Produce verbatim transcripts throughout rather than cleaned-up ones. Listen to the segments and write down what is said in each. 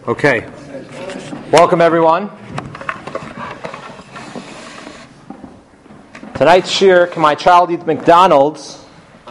Okay. Welcome, everyone. Tonight's shir, Can My Child Eat McDonald's,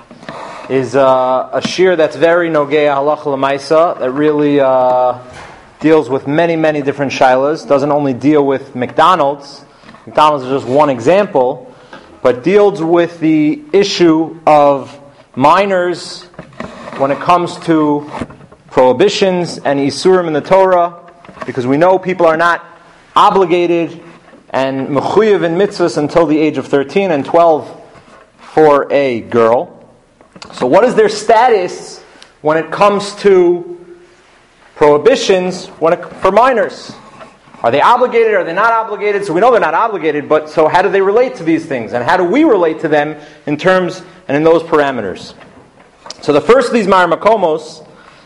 is uh, a shir that's very nogea halacha l'maisa, that really uh, deals with many, many different shilas. Doesn't only deal with McDonald's. McDonald's is just one example, but deals with the issue of minors when it comes to prohibitions and isurim in the Torah, because we know people are not obligated and mechuyev in mitzvahs until the age of thirteen and twelve for a girl. So what is their status when it comes to prohibitions when it, for minors? Are they obligated? Are they not obligated? So we know they're not obligated, but so how do they relate to these things? And how do we relate to them in terms and in those parameters? So the first of these Mar Makomos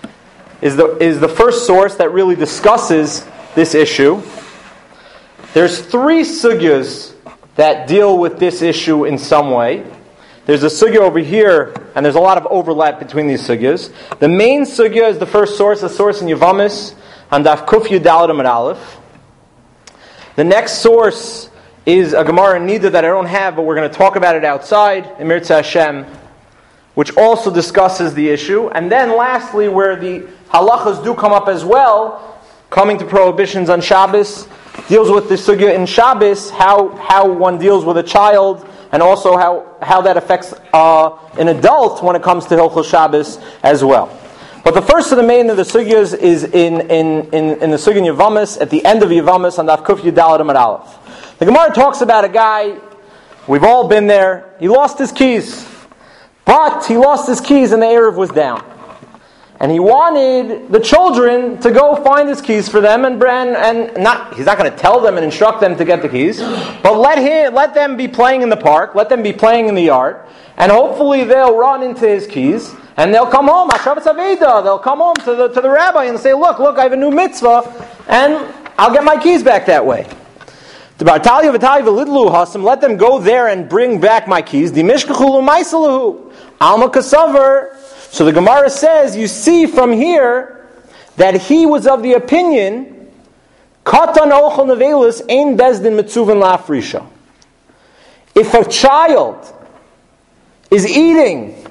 is the is the first source that really discusses this issue. There's three sugyas that deal with this issue in some way. There's a sugya over here, and there's a lot of overlap between these sugyas. The main sugya is the first source, the source in Yevamis, on Daf Kuf Yudalad Amud Aleph. The next source is a Gemara in Nida that I don't have, but we're going to talk about it outside, in Mirza Hashem, which also discusses the issue. And then lastly, where the halachas do come up as well, coming to prohibitions on Shabbos, deals with the sugya in Shabbos, how, how one deals with a child, and also how, how that affects uh, an adult when it comes to Hilchos Shabbos as well. But the first of the main of the sugyas is in, in, in, in the sugya in Yevamis, at the end of Yevamis, on Daf Kuf Yudalad Amud Aleph. The Gemara talks about a guy, we've all been there, he lost his keys. But he lost his keys and the Erev was down. And he wanted the children to go find his keys for them, and and, and not he's not going to tell them and instruct them to get the keys, but let him let them be playing in the park, let them be playing in the yard, and hopefully they'll run into his keys and they'll come home. They'll come home to the to the rabbi and say, "Look, look, I have a new mitzvah, and I'll get my keys back that way." Let them go there and bring back my keys. Alma Kasavar. So the Gemara says, you see from here that he was of the opinion, Katan ochel nevelis ein bezdin mitzuven la'afrisha. If a child is eating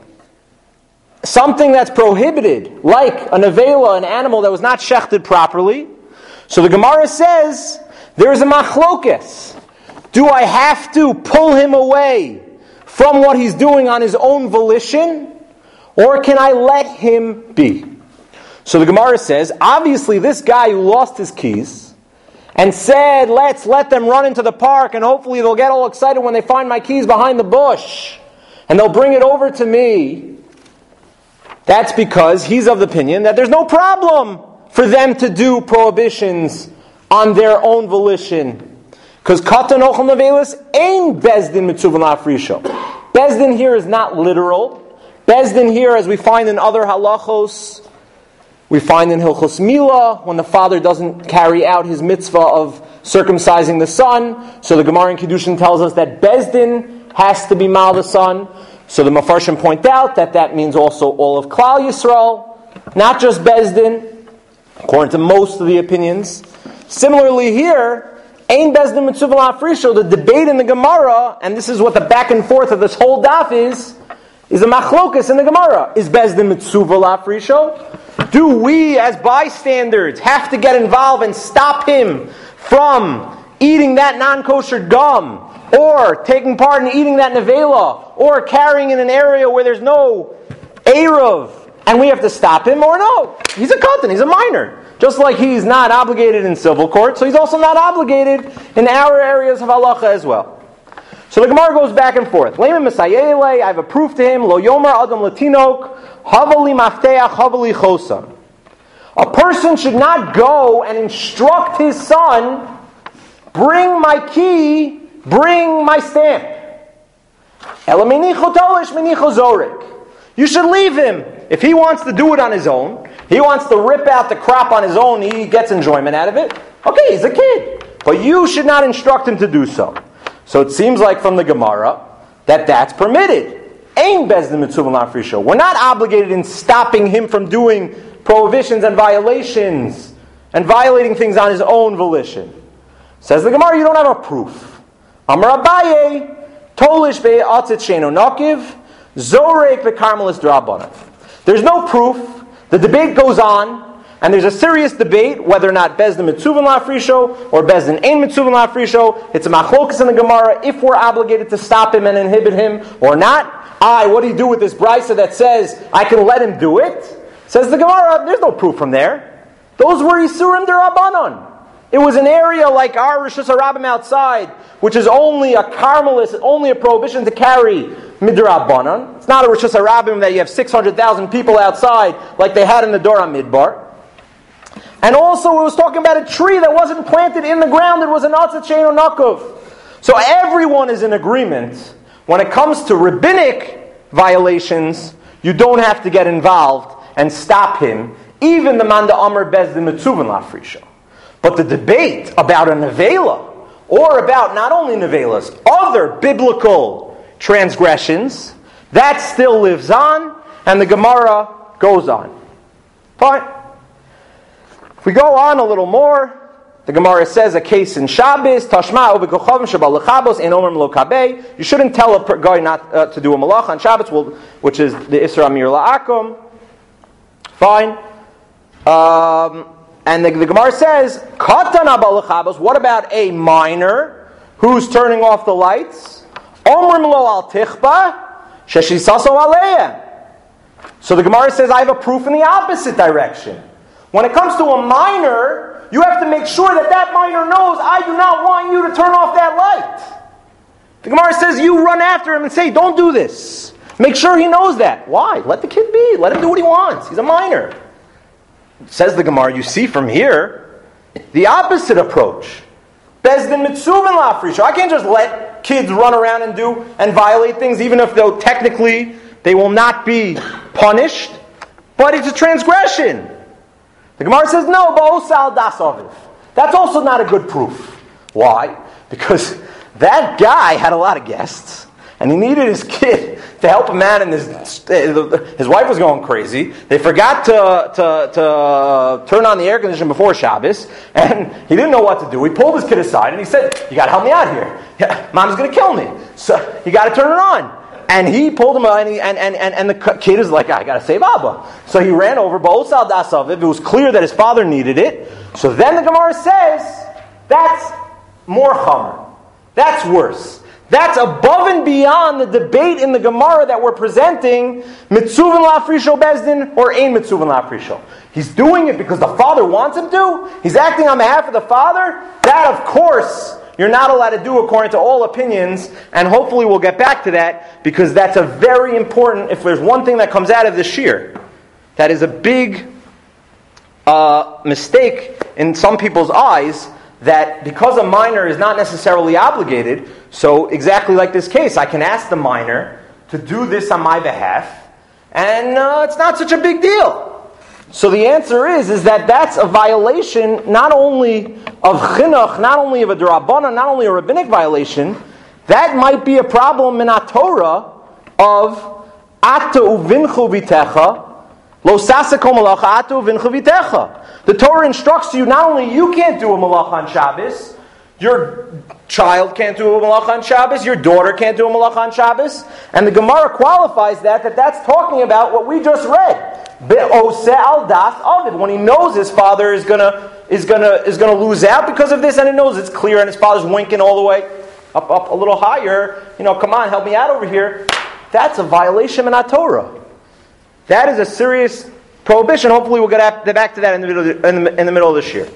something that's prohibited, like a nevela, an animal that was not shechted properly, so the Gemara says, there is a machlokes. Do I have to pull him away from what he's doing on his own volition, or can I let him be? So the Gemara says, obviously this guy who lost his keys and said, let's let them run into the park and hopefully they'll get all excited when they find my keys behind the bush and they'll bring it over to me, that's because he's of the opinion that there's no problem for them to do prohibitions on their own volition. Because katan ochel nevelis ein bezdin mitzuven la'afrisha. Bezdin here is not literal. Bezdin here, as we find in other halachos, we find in Hilchos Milah, when the father doesn't carry out his mitzvah of circumcising the son. So the Gemara in Kiddushin tells us that Bezdin has to be mal the son. So the Mefarshim point out that that means also all of Klal Yisrael, not just Bezdin, according to most of the opinions. Similarly here, Ein Bezdin Mitzuven La'afrisha, the debate in the Gemara, and this is what the back and forth of this whole daf is, is a machlokas in the Gemara. Is Bezdin Mitzuven La'afrisha? Do we, as bystanders, have to get involved and stop him from eating that non-kosher gum, or taking part in eating that nevela, or carrying in an area where there's no eruv, and we have to stop him, or no? He's a katan, he's a minor. Just like he's not obligated in civil court, so he's also not obligated in our areas of halacha as well. So the Gemara goes back and forth. Leimen Mesayele, I have a proof to him. Lo Yomar Adam Latinok, Havali Mafteach, Havali Chosa. A person should not go and instruct his son, bring my key, bring my stamp. Ela minicho tolish, minicho zorik. You should leave him. If he wants to do it on his own, he wants to rip out the crop on his own, he gets enjoyment out of it. Okay, he's a kid. But you should not instruct him to do so. So it seems like from the Gemara that that's permitted. Ein bezdin mitzuven la'afrisha. We're not obligated in stopping him from doing prohibitions and violations and violating things on his own volition. Says the Gemara, you don't have a proof. Amar Abaye, Tolish be'atzit sheino nakiv, zorek be'karmelis d'Rabbanan. There's no proof. The debate goes on, and there's a serious debate whether or not Bezdin mitzuvin la'afrisho or Bezdin ain't mitzuvin la'afrisho. It's a machlokas in the Gemara if we're obligated to stop him and inhibit him or not. I, what do you do with this brisa that says I can let him do it? Says the Gemara, there's no proof from there. Those were Yisurim d'Rabbanan. It was an area like our Rishus HaRabim outside, which is only a Carmelis, only a prohibition to carry midrabbanan. It's not a Rishus HaRabim that you have six hundred thousand people outside like they had in the Dor HaMidbar. And also it was talking about a tree that wasn't planted in the ground. It was an atzat sheino nakov. So everyone is in agreement. When it comes to rabbinic violations, you don't have to get involved and stop him, even the man da'amar bezdin mitzuvin la'afrisho. But the debate about a nevela, or about not only nevelas, other biblical transgressions, that still lives on, and the Gemara goes on. Fine. If we go on a little more, the Gemara says a case in Shabbos, Tashma ubekochavim shabal lechabos ein omer lo kabei. You shouldn't tell a guy not uh, to do a malach on Shabbos, which is the Isra Amir la'akum. Fine. Um, and the, the Gemara says, Katan abal lechabos. What about a minor who's turning off the lights? Omer lo al tichba sheshisaso aleya. So the Gemara says, I have a proof in the opposite direction. When it comes to a minor, you have to make sure that that minor knows, I do not want you to turn off that light. The Gemara says you run after him and say, don't do this. Make sure he knows that. Why? Let the kid be. Let him do what he wants. He's a minor. Says the Gemara, you see from here, the opposite approach. Bezdin mitzuvin la'afrisho. I can't just let kids run around and do and violate things, even if though technically they will not be punished. But it's a transgression. The Gemara says, no, ba'osal das aviv. That's also not a good proof. Why? Because that guy had a lot of guests, and he needed his kid to help him out, and his, his wife was going crazy. They forgot to, to, to turn on the air conditioner before Shabbos, and he didn't know what to do. He pulled his kid aside, and he said, you got to help me out here. Yeah, Mom's going to kill me. So you got to turn it on. And he pulled him out, and, he, and, and, and, and the kid is like, I got to save Abba. So he ran over, ba'osal das aviv. It was clear that his father needed it. So then the Gemara says, that's more chamer. That's worse. That's above and beyond the debate in the Gemara that we're presenting, mitzuvin la'afrisho bezdin or ein mitzuvin la'afrisho. He's doing it because the father wants him to. He's acting on behalf of the father. That, of course, you're not allowed to do according to all opinions, and hopefully we'll get back to that, because that's a very important, if there's one thing that comes out of this shir, that is a big uh, mistake in some people's eyes, that because a minor is not necessarily obligated, so exactly like this case, I can ask the minor to do this on my behalf, and uh, it's not such a big deal. So the answer is, is that that's a violation not only of chinuch, not only of a d'Rabbanan, not only a rabbinic violation, that might be a problem in a Torah of ata uvinchu vitecha, lo sasako malacha ata uvinchu vitecha. The Torah instructs you not only you can't do a malacha on Shabbos, your child can't do a malacha on Shabbos, your daughter can't do a malacha on Shabbos, and the Gemara qualifies that, that that's talking about what we just read. When he knows his father is gonna is gonna is gonna lose out because of this, and he knows it's clear, and his father's winking all the way up up a little higher. You know, come on, help me out over here. That's a violation in Torah. That is a serious prohibition. Hopefully, we'll get back to that in the middle of the, in the, in the middle of this year.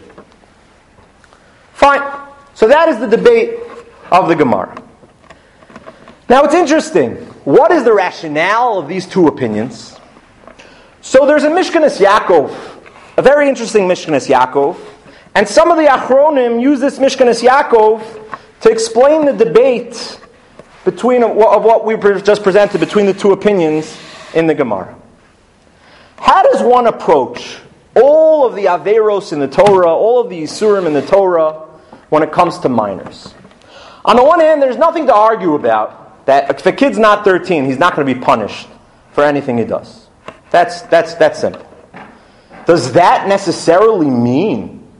Fine. So that is the debate of the Gemara. Now, it's interesting. What is the rationale of these two opinions? So there's a Mishkanas Yaakov, a very interesting Mishkanas Yaakov, and some of the Achronim use this Mishkanas Yaakov to explain the debate between of what we just presented between the two opinions in the Gemara. How does one approach all of the Averos in the Torah, all of the Yisurim in the Torah, when it comes to minors? On the one hand, there's nothing to argue about that if a kid's not thirteen, he's not going to be punished for anything he does. That's that's that's simple. Does that necessarily mean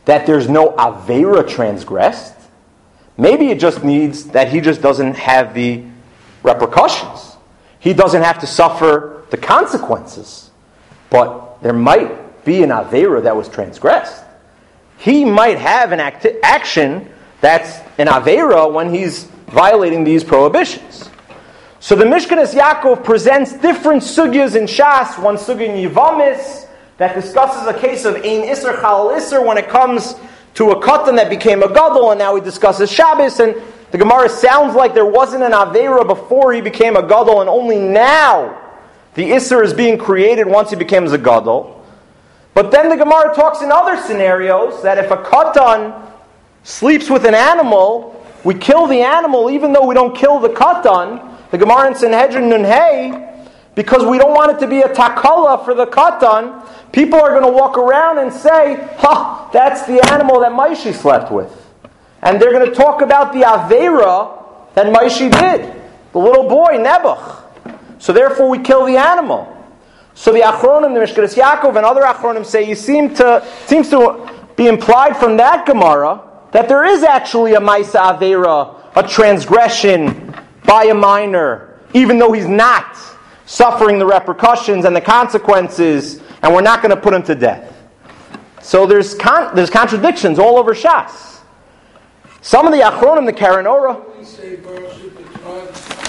that there's no Aveira transgressed. Maybe it just needs that he just doesn't have the repercussions. He doesn't have to suffer the consequences. But there might be an Aveira that was transgressed. He might have an act- action that's an Aveira when he's violating these prohibitions. So the Mishkanas Yaakov presents different sugyas in Shas. One sugya in Yivamis that discusses a case of Ein Isser Chalal Isser when it comes to a katan that became a gadol, and now he discusses Shabbos. And the Gemara sounds like there wasn't an Aveira before he became a gadol, and only now the Isser is being created once he becomes a gadol. But then the Gemara talks in other scenarios that if a katan sleeps with an animal, we kill the animal even though we don't kill the katan. The Gemara in Sanhedrin Nun Hey, because we don't want it to be a takala for the katan, people are going to walk around and say, ha, that's the animal that Maishi slept with. And they're going to talk about the Aveira that Maishi did, the little boy, Nebuch. So therefore we kill the animal. So the Achronim, the Mishkanas Yaakov, and other Achronim say, you seem to seems to be implied from that Gemara that there is actually a Maisa Aveira, a transgression by a minor, even though he's not suffering the repercussions and the consequences, and we're not going to put him to death. So there's con- there's contradictions all over Shas. Some of the Achronim, the Karen Ora, we say Baruch Shabbat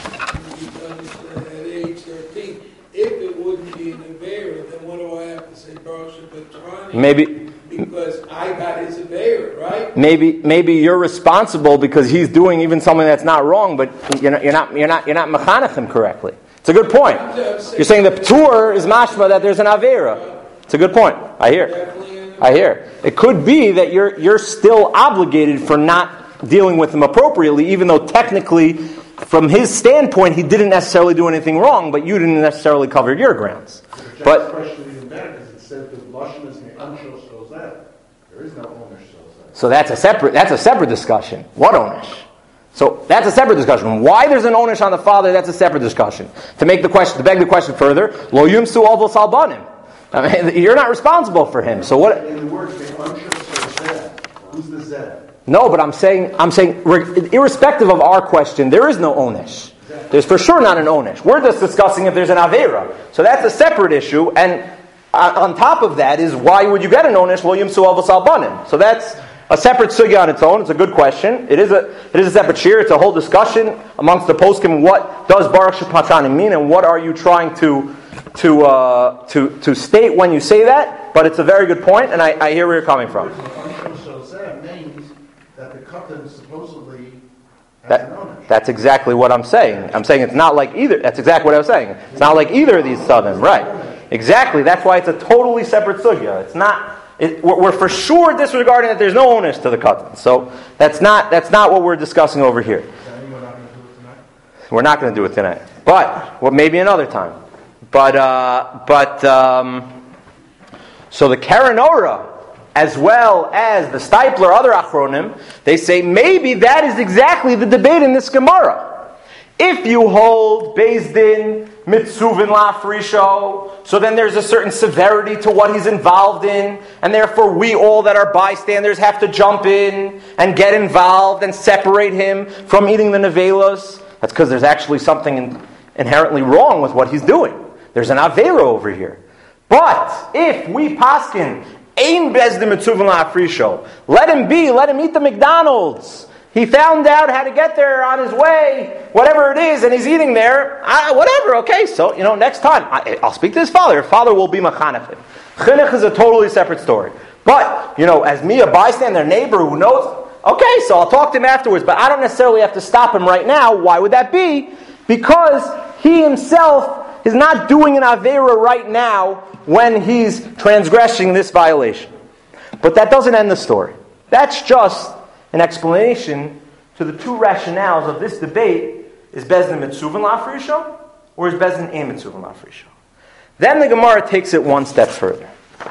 at age thirteen. If it wouldn't be an Aveira, then what do I have to say Baruch Shabbat? Maybe. Because I got his Aveira, right? Maybe maybe you're responsible because he's doing even something that's not wrong, but you're not you're not you're not you're not mechanech him correctly. It's a good point. You're saying the Ptur is mashma that there's an Aveira. It's a good point. I hear. I hear. It could be that you're you're still obligated for not dealing with him appropriately, even though technically, from his standpoint, he didn't necessarily do anything wrong, but you didn't necessarily cover your grounds. But there is no onish. So that's a separate that's a separate discussion. What onish? So that's a separate discussion. Why there's an onish on the father, that's a separate discussion. To make the question, to beg the question further, lo yumsu avos albanim. I mean, you're not responsible for him. So what? In the words, the onish or zed. Who's the zed? No, but I'm saying I'm saying irrespective of our question, there is no onish. There's for sure not an onish. We're just discussing if there's an aveira. So that's a separate issue. And on top of that is why would you get an onish? Lo yumsu avos albanim. So that's a separate sugya on its own. It's a good question. It is a it is a separate shir. It's a whole discussion amongst the poskim. What does Baruch Shepatanim mean, and what are you trying to to uh, to to state when you say that? But it's a very good point, and I, I hear where you're coming from. Means that the katan supposedly has that, an onish. That's exactly what I'm saying. I'm saying it's not like either. That's exactly what I was saying. It's not like either of these southern, right? Exactly. That's why it's a totally separate sugya. It's not. It, we're, we're for sure disregarding that there's no onus to the katan. So that's not that's not what we're discussing over here. We're not going to do it tonight. But well, maybe another time. But uh, but um, so the Karen Ora, as well as the Steipler, other Achronim, they say maybe that is exactly the debate in this Gemara. If you hold Beis Din mitzuvin lafrisho, so then there's a certain severity to what he's involved in, and therefore we all that are bystanders have to jump in and get involved and separate him from eating the nevelos. That's because there's actually something in, inherently wrong with what he's doing. There's an aveira over here. But if we paskin ein Beis Din mitzuvin lafrisho, let him be, let him eat the McDonald's. He found out how to get there on his way, whatever it is, and he's eating there. I, whatever, okay, so, you know, next time, I, I'll speak to his father. His father will be machanech him. Chinuch is a totally separate story. But, you know, as me, a bystander, neighbor who knows, okay, so I'll talk to him afterwards, but I don't necessarily have to stop him right now. Why would that be? Because he himself is not doing an aveira right now when he's transgressing this violation. But that doesn't end the story. That's just an explanation to the two rationales of this debate: is Beis Din mitzuvin lafrisho, or is Beis Din ein mitzuvin lafrisho? Then the Gemara takes it one step further.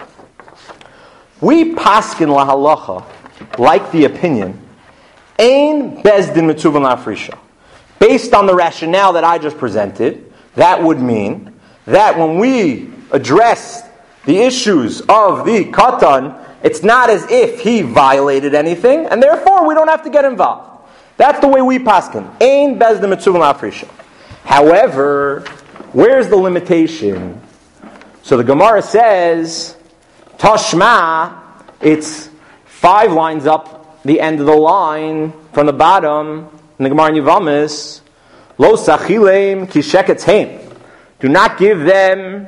We paskin lahalacha, like the opinion, ein Beis Din mitzuvin lafrisho. Based on the rationale that I just presented, that would mean that when we address the issues of the katan It's not as if he violated anything, and therefore we don't have to get involved. That's the way we paskin. Ein bezdin mitzuvah la'afrisha. However, where's the limitation? So the Gemara says, Tashma, it's five lines up the end of the line from the bottom in the Gemara in Yevamos. Lo sachilem ki sheketz heim. Do not give them.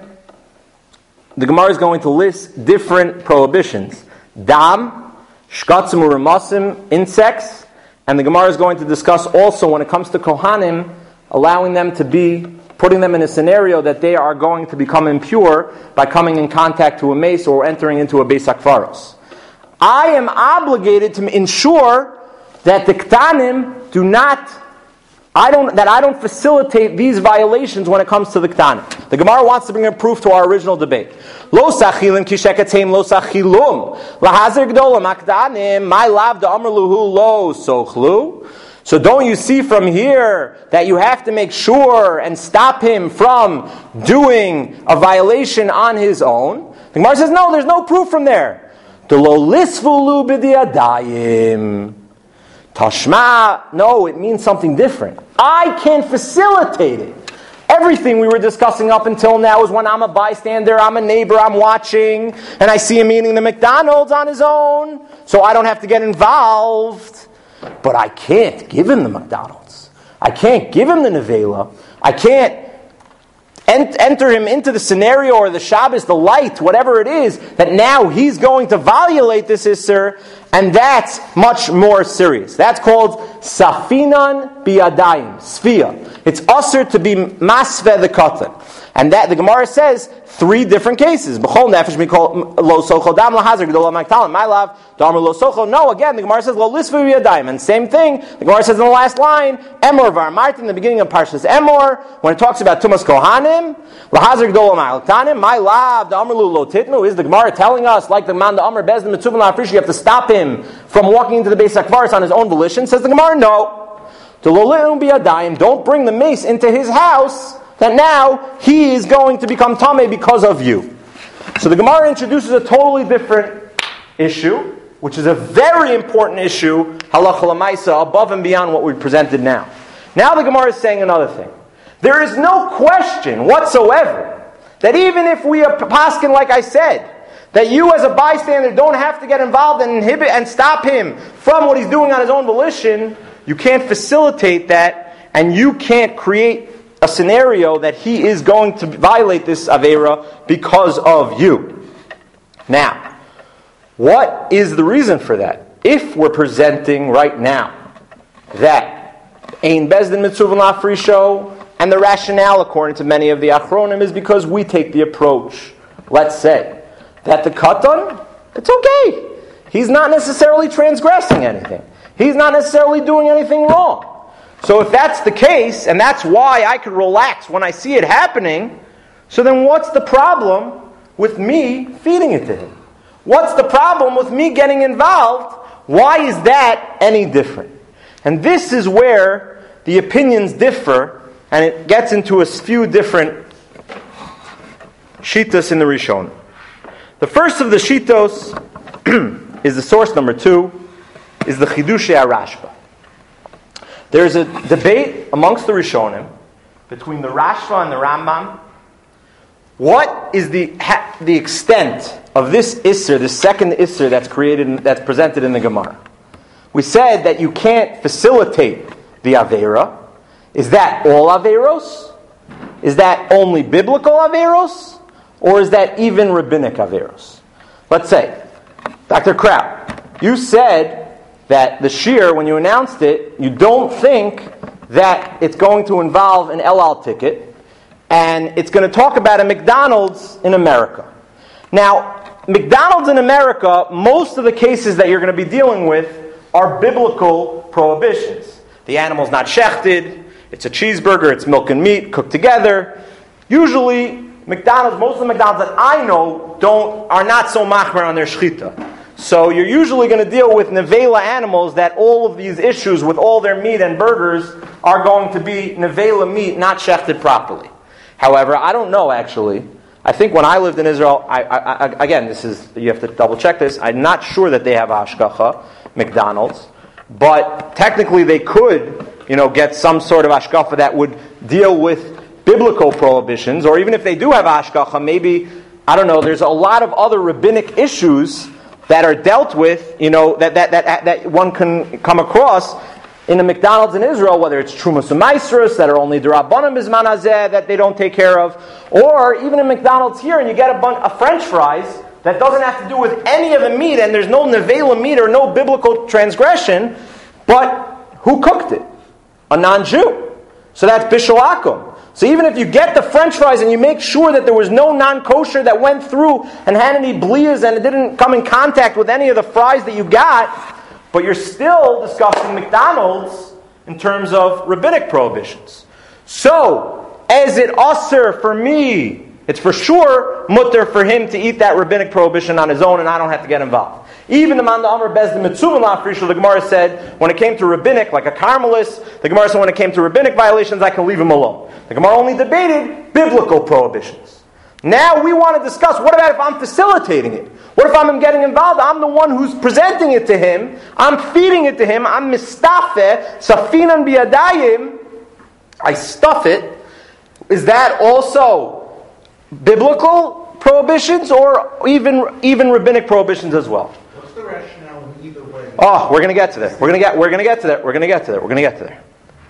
The Gemara is going to list different prohibitions. Dam, shkatzim uramasim, insects, and the Gemara is going to discuss also when it comes to Kohanim, allowing them to be, putting them in a scenario that they are going to become impure by coming in contact to a mace or entering into a beis hakvaros. I am obligated to ensure that the Ktanim do not, I don't, that I don't facilitate these violations when it comes to the Ktanim. The Gemara wants to bring a proof to our original debate. Lo sachilim kisheketzeim lo sachilum lahazir gdolam akdanim my lav da amrluhu lo sochlu. So don't you see from here that you have to make sure and stop him from doing a violation on his own? The Gemara says no, there's no proof from there. The lo lisvulu b'diadayim. Tashma, no, it means something different. I can facilitate it. Everything we were discussing up until now is when I'm a bystander, I'm a neighbor, I'm watching, and I see him eating the McDonald's on his own, so I don't have to get involved. But I can't give him the McDonald's. I can't give him the nevela. I can't ent- enter him into the scenario or the Shabbos, the light, whatever it is, that now he's going to violate this Isser, and that's much more serious. That's called Safinan Biyadayim, Sfia. It's usher to be masve the katan. And that the Gemara says three different cases. B'chol nefesh mikol lo sochol dam lahazir g'dol ha'maktalim. My love, damar lo sochol. No, again, the Gemara says lo lisvu biyadayim. And same thing, the Gemara says in the last line, emor varmarti, in the beginning of Parshas Emor, when it talks about tumas kohanim, lahazir g'dol ha'maktalim. My love, damar lo titnu. Is the Gemara telling us, like the man the amr bezdin mitzuvah la'afrish, you have to stop him from walking into the beis hakvaros on his own volition? Says the Gemara, no. Don't bring the mace into his house, that now he is going to become tameh because of you. So the Gemara introduces a totally different issue, which is a very important issue, halacha l'maisa, above and beyond what we presented now. Now the Gemara is saying another thing. There is no question whatsoever that even if we are paskin, like I said, that you as a bystander don't have to get involved and inhibit and stop him from what he's doing on his own volition, you can't facilitate that, and you can't create a scenario that he is going to violate this Aveira because of you. Now, what is the reason for that? If we're presenting right now that Ein Bezdin Mitzuvah La'afrisho, and the rationale according to many of the Achronim is because we take the approach, let's say, that the Katan, it's okay. He's not necessarily transgressing anything. He's not necessarily doing anything wrong. So if that's the case, and that's why I could relax when I see it happening, so then what's the problem with me feeding it to him? What's the problem with me getting involved? Why is that any different? And this is where the opinions differ, and it gets into a few different shitos in the Rishon. The first of the shitos is the source number two, is the Chidushei HaRashba. There's a debate amongst the Rishonim between the Rashba and the Rambam. What is the ha, the extent of this Isser, the second Isser that's created, that's presented in the Gemara? We said that you can't facilitate the Aveira. Is that all Aveiros? Is that only biblical Aveiros? Or is that even rabbinic Aveiros? Let's say, Doctor Kraut, you said that the shir, when you announced it, you don't think that it's going to involve an El Al ticket, and it's going to talk about a McDonald's in America. Now, McDonald's in America, most of the cases that you're going to be dealing with are biblical prohibitions. The animal's not shechted, it's a cheeseburger, it's milk and meat cooked together. Usually, McDonald's, most of the McDonald's that I know don't are not so machmer on their shechita. So you're usually going to deal with nevela animals that all of these issues with all their meat and burgers are going to be nevela meat, not shechted properly. However, I don't know actually. I think when I lived in Israel, I, I, I, again, this is you have to double check this. I'm not sure that they have hashgacha, McDonald's, but technically they could, you know, get some sort of hashgacha that would deal with biblical prohibitions, or even if they do have hashgacha, maybe, I don't know, there's a lot of other rabbinic issues that are dealt with, you know, that that that, that one can come across in the McDonald's in Israel, whether it's Trumas and Maasros that are only D'Rabbanan Bizman Hazeh that they don't take care of, or even in McDonald's here, and you get a bunch of French fries that doesn't have to do with any of the meat, and there's no nevela meat or no biblical transgression, but who cooked it? A non-Jew. So that's Bishul Akum. So even if you get the French fries and you make sure that there was no non-kosher that went through and had any blias and it didn't come in contact with any of the fries that you got, but you're still discussing McDonald's in terms of rabbinic prohibitions. So, is it usher for me? It's for sure mutter for him to eat that rabbinic prohibition on his own and I don't have to get involved. Even the Manda Amr Bezdin Mitzuvah Lafrisha, the Gemara said, when it came to rabbinic, like a Carmelist, the Gemara said when it came to rabbinic violations, I can leave him alone. The Gemara only debated biblical prohibitions. Now we want to discuss, what about if I'm facilitating it? What if I'm getting involved? I'm the one who's presenting it to him. I'm feeding it to him. I'm mistafe, safinan biyadayim. I stuff it. Is that also biblical prohibitions or even, even rabbinic prohibitions as well? What's the rationale in either way? Oh, we're going to get to that. We're going to get. We're going to get to that. We're going to get to that. We're going to get to that.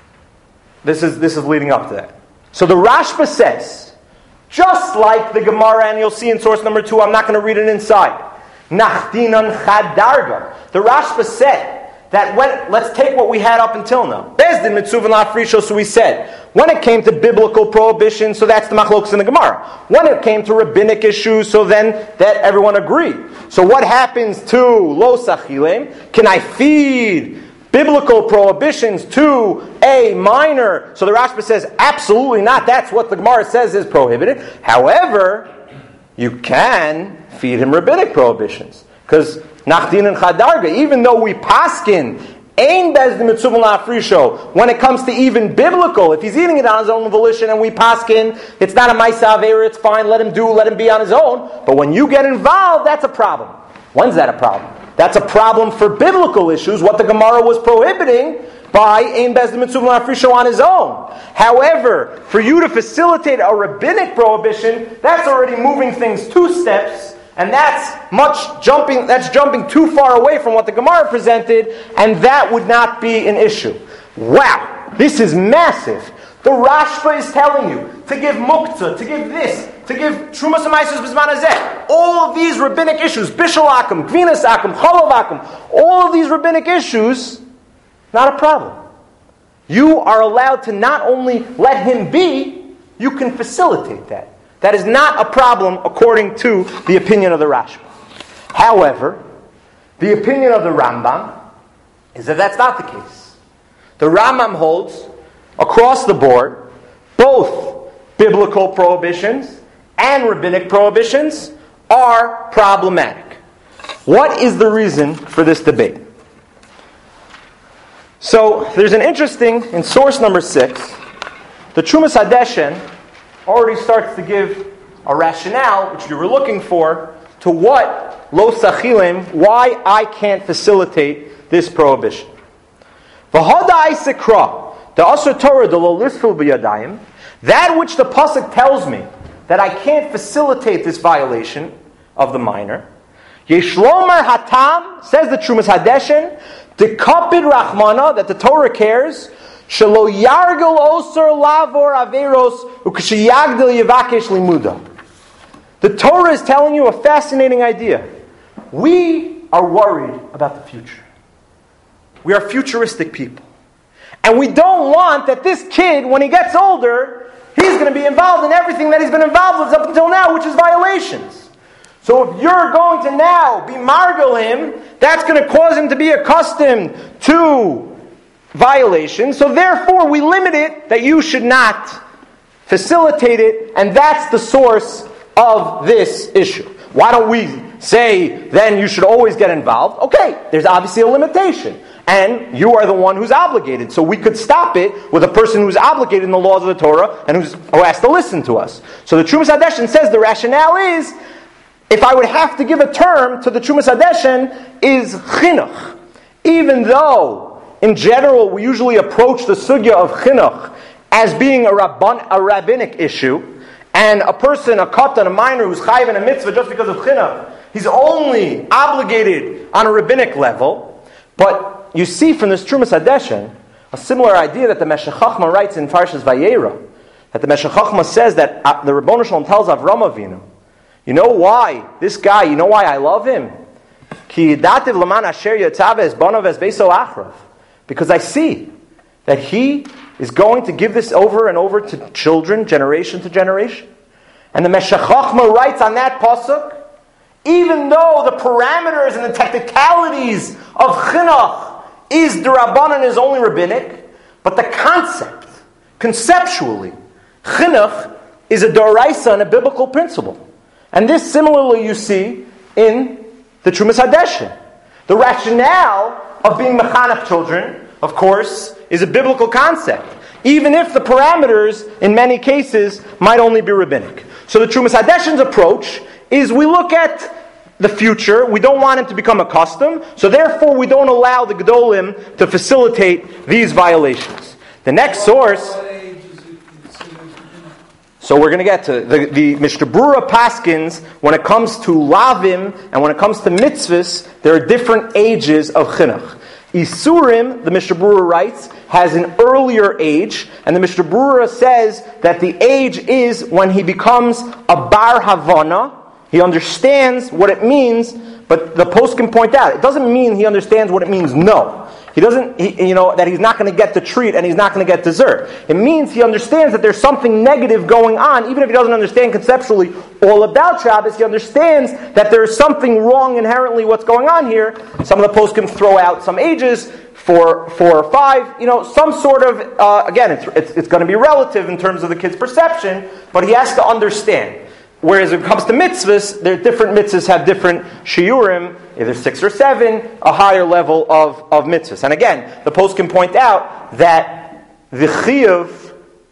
This is this is leading up to that. So the Rashba says, just like the Gemara, and you'll see in source number two. I'm not going to read it inside. Nachdinan chadarga. The Rashba said that when let's take what we had up until now. Bezdin mitzuvan lafrisho. So we said when it came to biblical prohibition, so that's the machlokas in the Gemara. When it came to rabbinic issues, so then that everyone agreed. So what happens to lo sachilem? Can I feed biblical prohibitions to a minor? So the Rashba says, absolutely not. That's what the Gemara says is prohibited. However, you can feed him rabbinic prohibitions. Because Nachdin and Chadarga, even though we paskin, Ein Bezdin Mitzuvah Lafrisho, when it comes to even biblical, if he's eating it on his own volition and we paskin, it's not a Maisa Avera, it's fine, let him do, let him be on his own. But when you get involved, that's a problem. When's that a problem? That's a problem for biblical issues, what the Gemara was prohibiting by Ein Bezdin Mitzuvah Lafrisho on his own. However, for you to facilitate a rabbinic prohibition, that's already moving things two steps, and that's much jumping, that's jumping too far away from what the Gemara presented, and that would not be an issue. Wow, this is massive. The Rashba is telling you to give muktzah, to give this, to give Trumas and Maasros Bizman Hazeh. All of these rabbinic issues, Bishul Akum, Gvinas Akum, Cholav Akum, all of these rabbinic issues, not a problem. You are allowed to not only let him be, you can facilitate that. That is not a problem according to the opinion of the Rashba. However, the opinion of the Rambam is that that's not the case. The Rambam holds, across the board, both biblical prohibitions and rabbinic prohibitions are problematic. What is the reason for this debate? So, there's an interesting, in source number six, the Trumas Hadeshen already starts to give a rationale, which you were looking for, to what lo sachilim, why I can't facilitate this prohibition. V'hodai sikra, the asur Torah the lo lisful b'yadayim, that which the pasuk tells me that I can't facilitate this violation of the minor. Yeshlomer hatam, says the Trumas Hadeshen, dekapid rachmana, that the Torah cares, shelo yargel osur lavor averos ukashiyagdil yivakesh limuda. The Torah is telling you a fascinating idea. We are worried about the future. We are futuristic people. And we don't want that this kid, when he gets older, he's going to be involved in everything that he's been involved with up until now, which is violations. So if you're going to now be margel him, that's going to cause him to be accustomed to violations. So therefore we limit it that you should not facilitate it, and that's the source of this issue. why don't we say then you should always get involved? Okay, there's obviously a limitation. And you are the one who's obligated. So we could stop it with a person who's obligated in the laws of the Torah and who's, who has to listen to us. So the Trumas Hadeshen says the rationale is, if I would have to give a term to the Trumas Hadeshen, is chinuch. Even though, in general, we usually approach the sugya of chinuch as being a, rabban, a rabbinic issue, and a person, a katan, a minor who's chayiv in a mitzvah just because of chinuch, he's only obligated on a rabbinic level. But you see from this Trumas Hadeshen a similar idea that the Meshech Chochmah writes in Parshas Vayera, that the Meshech Chochmah says that uh, the Ribbono Shel Olam tells Avram Avinu, you know why this guy? You know why I love him? Ki yidativ l'man asher yotzav es bonav es beiso achrav. Because I see that he is going to give this over and over to children, generation to generation. And the Meshech Chochmah writes on that pasuk, even though the parameters and the technicalities of chinuch is d'Rabbanan, is only rabbinic, but the concept, conceptually, chinuch is a d'oraisa and a biblical principle. And this similarly you see in the Trumas Hadeshen. The rationale of being mechanech children, of course, is a biblical concept, even if the parameters, in many cases, might only be rabbinic. So the Trumas Hadeshen's approach is we look at the future, we don't want him to become accustomed, so therefore we don't allow the Gedolim to facilitate these violations. The next source, so we're going to get to the, the Mishnah Berurah Paskins, when it comes to Lavim and when it comes to mitzvahs, there are different ages of chinuch. Isurim, the Mishnah Berurah writes, has an earlier age, and the Mishnah Berurah says that the age is when he becomes a bar havana. He understands what it means, but the post can point out, it doesn't mean he understands what it means, no. He doesn't, he, you know, that he's not going to get the treat and he's not going to get dessert. It means he understands that there's something negative going on, even if he doesn't understand conceptually all about Shabbos, he understands that there's something wrong inherently what's going on here. Some of the posts can throw out some ages, four, four or five, you know, some sort of, uh, again, it's, it's, it's going to be relative in terms of the kid's perception, but he has to understand. Whereas when it comes to mitzvahs, there different mitzvahs have different shiurim, either six or seven, a higher level of, of mitzvahs. And again, the post can point out that the chiyuv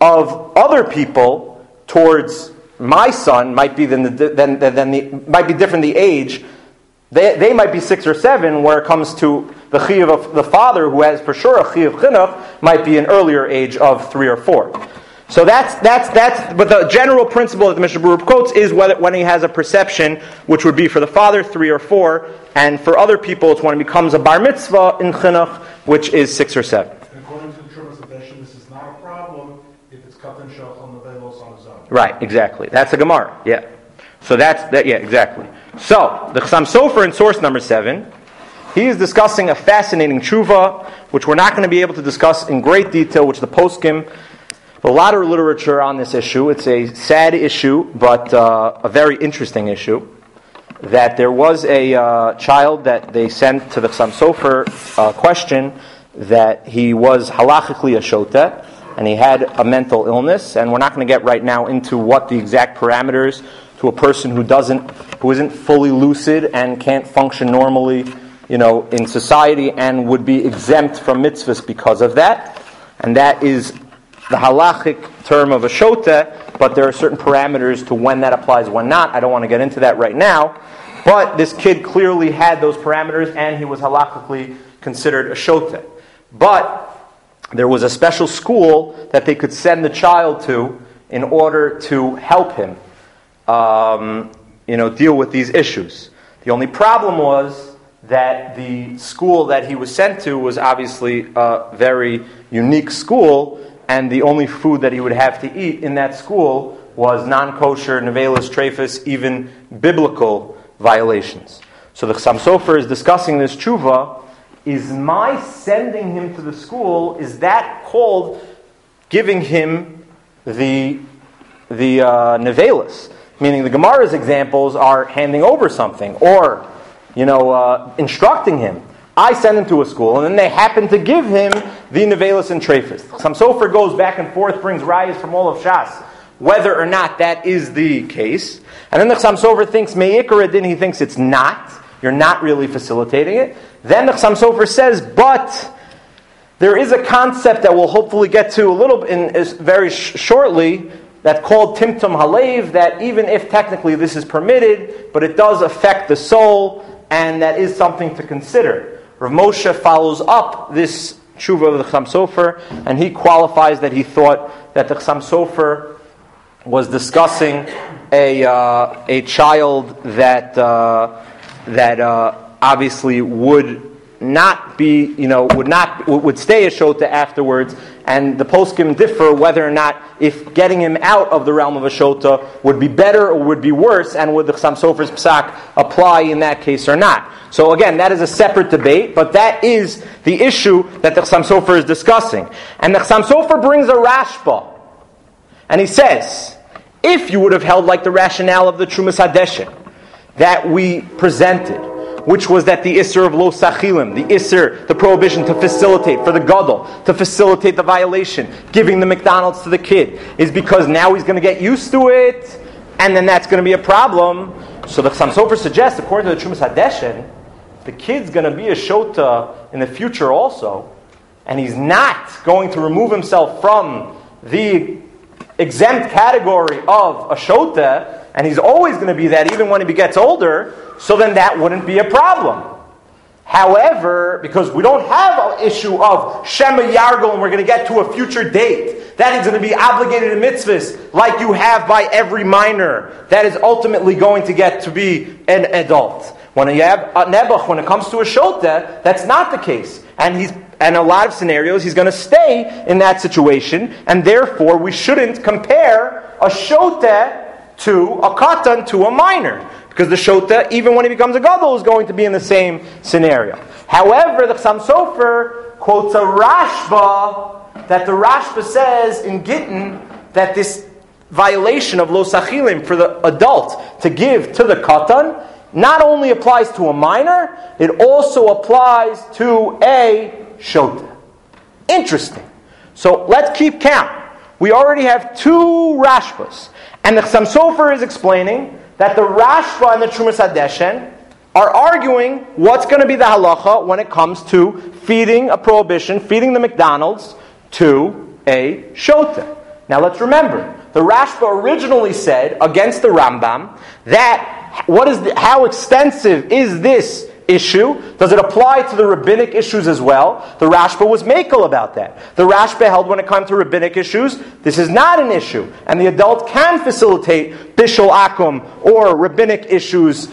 of other people towards my son might be than the, than, than the might be different the age. They, they might be six or seven, where it comes to the chiyuv of the father, who has for sure a chiyuv chinuch, might be an earlier age of three or four. So that's that's that's. But the general principle that the Mishnah Berurah quotes is whether when he has a perception, which would be for the father three or four, and for other people it's when it becomes a bar mitzvah in chinuch, which is six or seven. And according to the Trumas Hadeshen, this is not a problem if it's katan shachal nevelos on his own. Right, exactly. That's a Gemara. Yeah. So that's that. Yeah, exactly. So the Chassam Sofer in source number seven, he is discussing a fascinating tshuva, which we're not going to be able to discuss in great detail, which the poskim. A lot of literature on this issue. It's a sad issue, but uh, a very interesting issue. That there was a uh, child that they sent to the Chassam Sofer uh, question that he was halachically a shota, and he had a mental illness. And we're not going to get right now into what the exact parameters to a person who doesn't, who isn't fully lucid and can't function normally, you know, in society, and would be exempt from mitzvahs because of that. And that is the halachic term of a shota, but there are certain parameters to when that applies, when not. I don't want to get into that right now. But this kid clearly had those parameters, and he was halachically considered a shota. But there was a special school that they could send the child to in order to help him, um, you know, deal with these issues. The only problem was that the school that he was sent to was obviously a very unique school, and the only food that he would have to eat in that school was non-kosher, nevelas, treifas, even biblical violations. So the Chassam Sofer is discussing this tshuva. Is my sending him to the school, is that called giving him the the uh, nevelas? Meaning the Gemara's examples are handing over something, or you know, uh, instructing him. I send him to a school, and then they happen to give him the nevelas and treifas. Chassam Sofer goes back and forth, brings rayas from all of Shas, whether or not that is the case. And then the Chassam Sofer thinks Me'ikar Adin, he thinks it's not. You're not really facilitating it. Then the Chassam Sofer says, but there is a concept that we'll hopefully get to a little bit in, is very sh- shortly, that's called Timtum Halev, that even if technically this is permitted, but it does affect the soul, and that is something to consider. Rav Moshe follows up this tshuva of the Chassam Sofer, and he qualifies that he thought that the Chassam Sofer was discussing a uh, a child that uh, that uh, obviously would not be, you know, would not would stay a shota afterwards, and the poskim differ whether or not if getting him out of the realm of a shota would be better or would be worse, and would the Chassam Sofer's psak apply in that case or not. So again, that is a separate debate, but that is the issue that the Chassam Sofer is discussing. And the Chassam Sofer brings a Rashba, and he says, if you would have held like the rationale of the Trumas Hadeshen that we presented, which was that the Isser of Lo Sachilim, the Isser, the prohibition to facilitate, for the Gadol, to facilitate the violation, giving the McDonald's to the kid, is because now he's going to get used to it, and then that's going to be a problem. So the Chassam Sofer suggests, according to the Trumas Hadeshen, the kid's going to be a shota in the future also, and he's not going to remove himself from the exempt category of a shota, and he's always going to be that even when he gets older, so then that wouldn't be a problem. However, because we don't have an issue of Shema Yargol and we're going to get to a future date, that is going to be obligated in mitzvahs like you have by every minor that is ultimately going to get to be an adult. When you have a nebuch, when it comes to a shota, that's not the case. And he's and a lot of scenarios he's going to stay in that situation, and therefore we shouldn't compare a shota to a katan to a minor, because the shota, even when he becomes a gadol, is going to be in the same scenario. However, the Chassam Sofer quotes a Rashba, that the Rashba says in Gittin that this violation of lo sachilim for the adult to give to the katan not only applies to a minor, it also applies to a shota. Interesting. So let's keep count. We already have two Rashbas. And the Chassam Sofer is explaining that the Rashba and the Trumas Hadeshen are arguing what's going to be the halacha when it comes to feeding a prohibition, feeding the McDonald's to a shota. Now let's remember, the Rashba originally said against the Rambam that what is the, how extensive is this issue? Does it apply to the rabbinic issues as well? The Rashba was makel about that. The Rashba held when it comes to rabbinic issues, this is not an issue, and the adult can facilitate bishul akum or rabbinic issues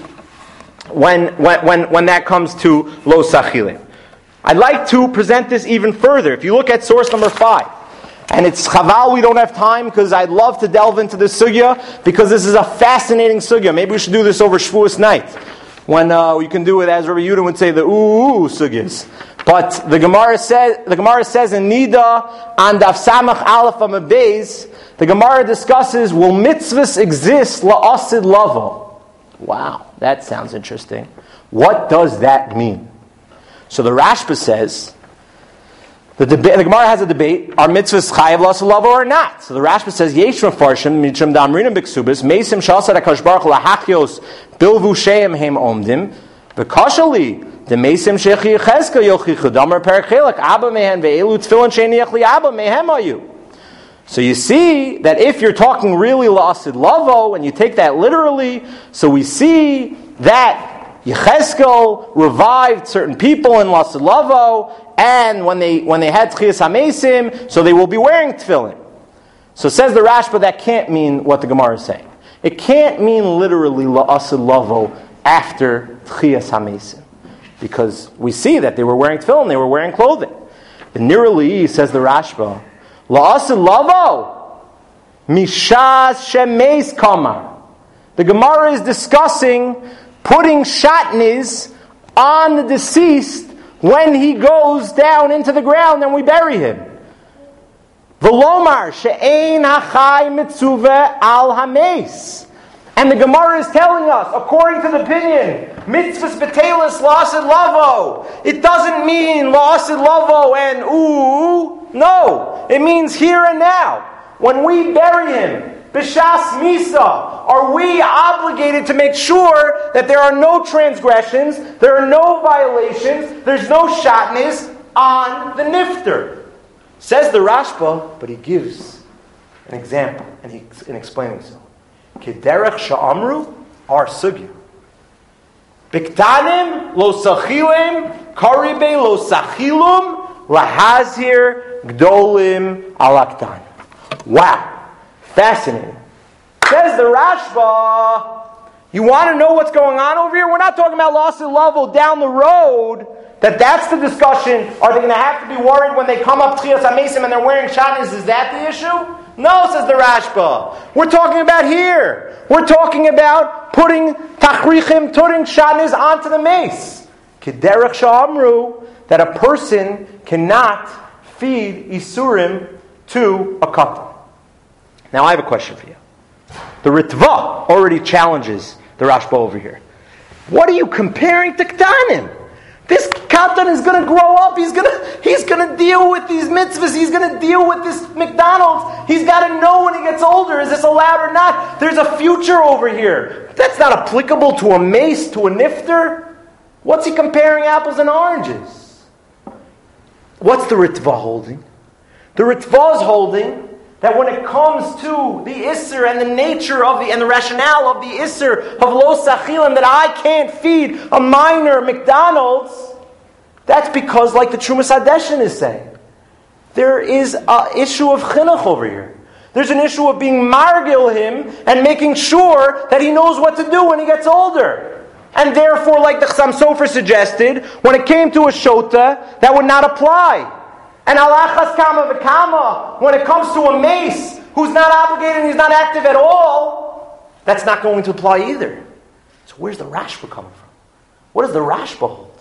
when when when, when that comes to lo sachilim. I'd like to present this even further. If you look at source number five, and it's chaval we don't have time because I'd love to delve into this sugya because this is a fascinating sugya. Maybe we should do this over Shavuos night, when uh, you can do it as Rabbi Yudin would say, the ooh, ooh sugyas. But the Gemara says, the Gemara says in Nida on Daf Samach Aleph Amud Beis, the Gemara discusses, will mitzvahs exist la'asid lavo? Wow, that sounds interesting. What does that mean? So the Rashba says, the, deba- the Gemara has a debate, are mitzvahs chayav la'asid lavo or not? So the Rashba says, yesh mefarshim mitram damrinim b'ksubis meisim shasad hakadosh baruch hu lahachios bilvu sheim heim omdim v'kashali the meisim shechi yechezkel yochichu damar perichelak abba mehen ve'elu tefillin sheini yechli abba mehem ayu. So you see that if you're talking really la'asid lavo and you take that literally, so we see that Yechezkel revived certain people in la'asid lavo, and when they when they had tchias hamesim, so they will be wearing tefillin. So says the Rashba, that can't mean what the Gemara is saying. It can't mean literally la'asid lavo after tchias hamesim, because we see that they were wearing tefillin, they were wearing clothing. In Nirali says the Rashba, la'asid lavo mishas shemeis kamar. The Gemara is discussing putting shatnez on the deceased when he goes down into the ground and we bury him. V'lomar she'ein hachai mitzuveh al hameis. And the Gemara is telling us, according to the opinion, mitzvahs betelis la'asid lavo. It doesn't mean la'asid lavo and ooh. No, it means here and now. When we bury him, B'shas Misa, are we obligated to make sure that there are no transgressions, there are no violations, there's no shatnez on the nifter? Says the Rashba, but he gives an example, and he in explaining so. Kederech sha'amru ar sugya. Biktanim lo sachilim, karibe lo sachilum, lahazir gdolim alaktan. Wow, fascinating. Says the Rashba, you want to know what's going on over here? We're not talking about loss of level down the road. That that's the discussion. Are they going to have to be worried when they come up Tchias HaMesim and they're wearing shatnez? Is that the issue? No, says the Rashba. We're talking about here. We're talking about putting tachrichim, putting shatnez onto the mace. Kederech sha'amru, that a person cannot feed isurim to a katan. Now I have a question for you. The Ritva already challenges the Rashba over here. What are you comparing to Ktanim? This katan is going to grow up. He's going to he's going to deal with these mitzvahs. He's going to deal with this McDonald's. He's got to know when he gets older, is this allowed or not? There's a future over here. That's not applicable to a mace, to a nifter. What's he comparing apples and oranges? What's the Ritva holding? The Ritva is holding that when it comes to the Isser and the nature of the, and the rationale of the Isser of Lo Sachilim, that I can't feed a minor McDonald's, that's because, like the Trumas Hadeshin is saying, there is an issue of chinuch over here. There's an issue of being margil him and making sure that he knows what to do when he gets older. And therefore, like the Chassam Sofer suggested, when it came to a shota, that would not apply. And alachas kama v'kama, when it comes to a mace who's not obligated and he's not active at all, that's not going to apply either. So where's the Rashba coming from? What does the Rashba hold?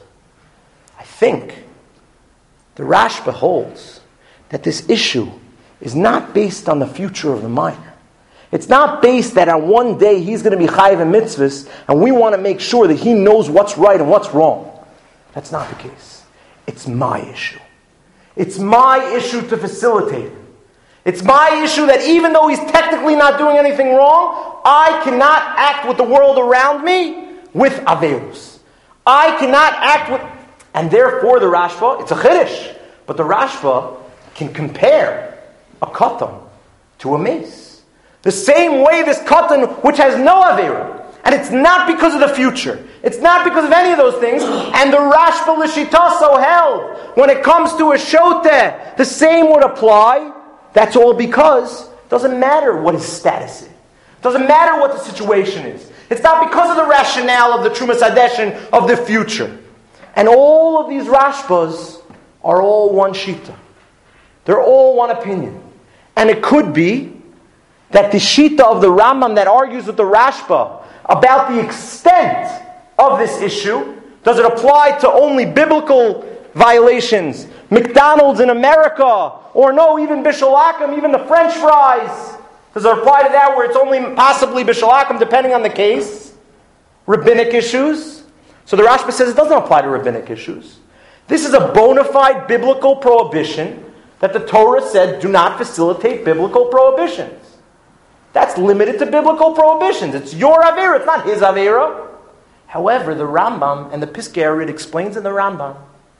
I think the Rashba holds that this issue is not based on the future of the minor. It's not based that on one day he's going to be chayiv and mitzvahs and we want to make sure that he knows what's right and what's wrong. That's not the case. It's my issue. It's my issue to facilitate it. It's my issue that even though he's technically not doing anything wrong, I cannot act with the world around me with averus. I cannot act with... And therefore the Rashba, it's a chiddush, but the Rashba can compare a katan to a mace. The same way this katan, which has no avera, and it's not because of the future. It's not because of any of those things. And the Rashba L'shita so held. When it comes to a shoteh, the same would apply. That's all because it doesn't matter what his status is. It doesn't matter what the situation is. It's not because of the rationale of the Trumas Hadeshin of the future. And all of these Rashbas are all one shita. They're all one opinion. And it could be that the shita of the Rambam that argues with the Rashba about the extent of this issue, does it apply to only biblical violations, McDonald's in America, or no, even Bishul Akum, even the French fries? Does it apply to that where it's only possibly Bishul Akum depending on the case? Rabbinic issues? So the Rashba says it doesn't apply to rabbinic issues. This is a bona fide biblical prohibition that the Torah said do not facilitate biblical prohibitions. That's limited to biblical prohibitions. It's your Avera, it's not his Avera. However, the Rambam and the Piskei Arid explains in the Rambam,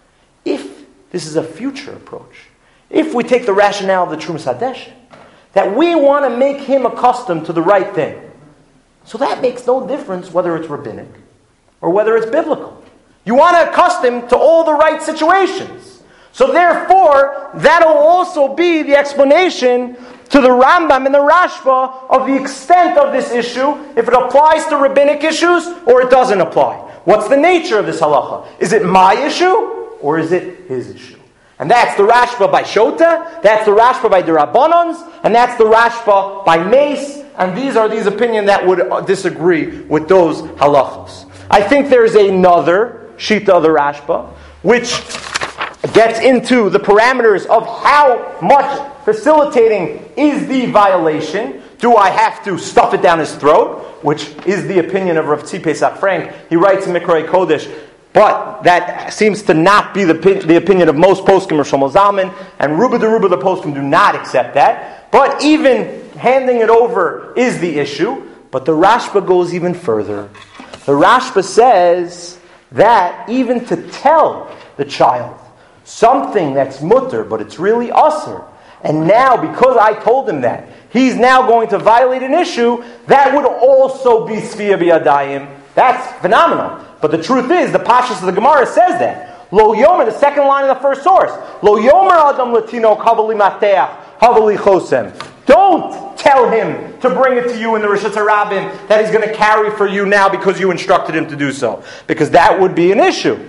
if this is a future approach, if we take the rationale of the Trumas Hadeshin, that we want to make him accustomed to the right thing. So that makes no difference whether it's rabbinic or whether it's biblical. You want to accustom to all the right situations. So therefore, that'll also be the explanation to the Rambam and the Rashba of the extent of this issue, if it applies to rabbinic issues or it doesn't apply. What's the nature of this halacha? Is it my issue or is it his issue? And that's the Rashba by Shota, that's the Rashba by the Rabbanans, and that's the Rashba by Mace, and these are these opinions that would disagree with those halachos. I think there's another Shita of the Rashba, which gets into the parameters of how much facilitating is the violation. Do I have to stuff it down his throat? Which is the opinion of Rav Tzvi Pesach Frank. He writes in Mikrei Kodesh, but that seems to not be the, the opinion of most poskim or Shlomo Zalman, and Ruba de Ruba the poskim do not accept that. But even handing it over is the issue. But the Rashba goes even further. The Rashba says that even to tell the child something that's mutter, but it's really asr, and now because I told him that, he's now going to violate an issue, that would also be Sfiya B'Yadayim. That's phenomenal. But the truth is, the Pashas of the Gemara says that. Lo Yomer, the second line of the first source. Lo Yomer Adam Latino Kavali Mateach Havali Chosem. Don't tell him to bring it to you in the Rishus HaRabim that he's going to carry for you now because you instructed him to do so. Because that would be an issue.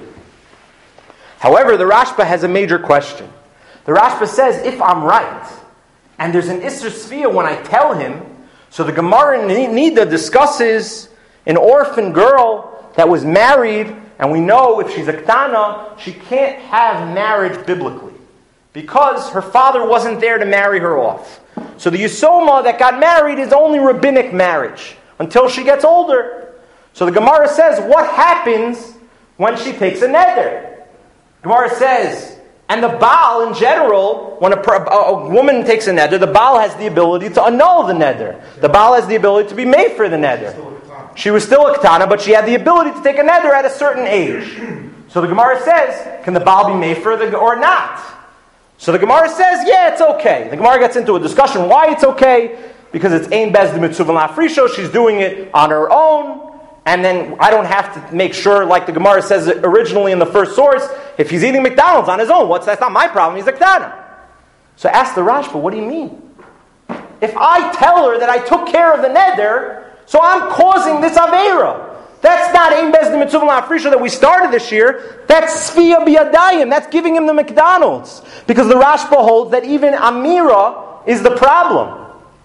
However, the Rashba has a major question. The Rashba says, if I'm right, and there's an Isser Sfiya when I tell him, so the Gemara in Nida discusses an orphan girl that was married, and we know if she's a Ktana, she can't have marriage biblically, because her father wasn't there to marry her off. So the Yisoma that got married is only rabbinic marriage, until she gets older. So the Gemara says, what happens when she takes a neder? Gemara says, and the Baal in general, when a, a woman takes a neder, the Baal has the ability to annul the neder. The Baal has the ability to be made for the neder. She was still a Ketana, but she had the ability to take a neder at a certain age. So the Gemara says, can the Baal be made for the or not? So the Gemara says, yeah, it's okay. The Gemara gets into a discussion why it's okay, because it's Ein Bez de Mitzuvah Lafrisho, she's doing it on her own. And then I don't have to make sure, like the Gemara says originally in the first source, if he's eating McDonald's on his own, what's that's not my problem, he's a Ketana. So ask the Rashba, what do you mean? If I tell her that I took care of the neder, so I'm causing this Aveira. That's not Ein Bez de Mitzuvah Lafrisha that we started this year. That's Sfiya B'Yadayim. That's giving him the McDonald's. Because the Rashba holds that even Amira is the problem.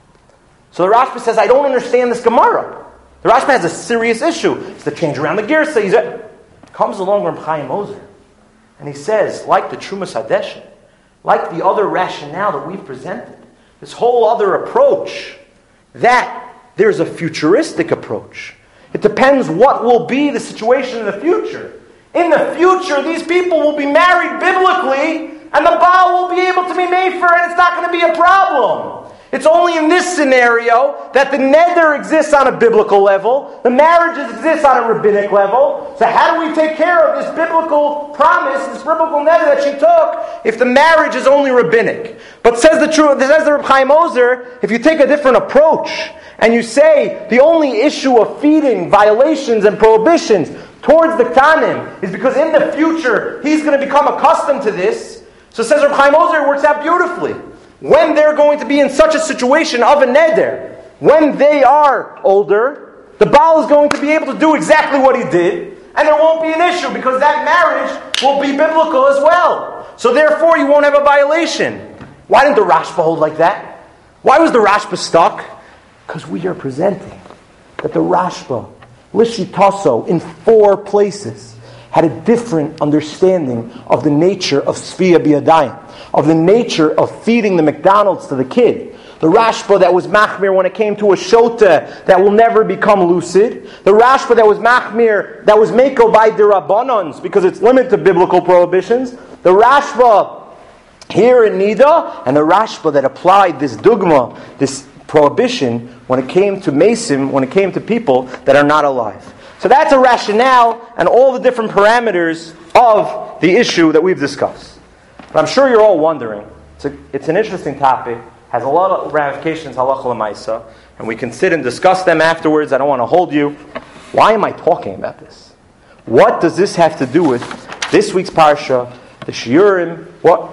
So the Rashba says, I don't understand this Gemara. The Rashba has a serious issue. It's to change around the Girsa. He's a, comes along Reb Chaim Ozer, and he says, like the Trumas Hadeshin, like the other rationale that we've presented, this whole other approach, that there's a futuristic approach. It depends what will be the situation in the future. In the future, these people will be married biblically, and the Baal will be able to be made for, and it's not going to be a problem. It's only in this scenario that the neder exists on a biblical level, the marriages exist on a rabbinic level. So how do we take care of this biblical promise, this biblical neder that she took, if the marriage is only rabbinic? But says the truth, says the Reb Chaim Ozer, if you take a different approach and you say the only issue of feeding violations and prohibitions towards the Ktanim is because in the future he's going to become accustomed to this, so says Reb Chaim Ozer, it works out beautifully. When they're going to be in such a situation of a neder, when they are older, the Baal is going to be able to do exactly what he did, and there won't be an issue because that marriage will be biblical as well. So therefore you won't have a violation. Why didn't the Rashba hold like that? Why was the Rashba stuck? Because we are presenting that the Rashba, Lishitaso, in four places, had a different understanding of the nature of Sfiya B'Yadayim, of the nature of feeding the McDonald's to the kid. The Rashba that was machmir when it came to a shota that will never become lucid. The Rashba that was machmir, that was meko by derabbanans because it's limited to biblical prohibitions. The Rashba here in Nida, and the Rashba that applied this dugma, this prohibition, when it came to mesim, when it came to people that are not alive. So that's a rationale and all the different parameters of the issue that we've discussed. But I'm sure you're all wondering, it's, a, it's an interesting topic, has a lot of ramifications, halacha l'maisa, and we can sit and discuss them afterwards. I don't want to hold you. Why am I talking about this? What does this have to do with this week's parsha, the shiurim? What?